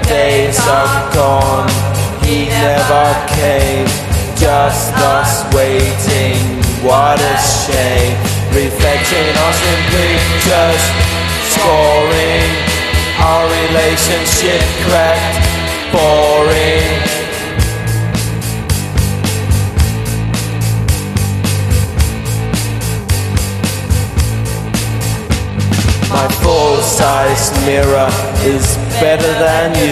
days are gone, he never came. Just us waiting, what a shame. Reflecting on simply just scoring. Our relationship cracked, boring. My full-size mirror is better than you.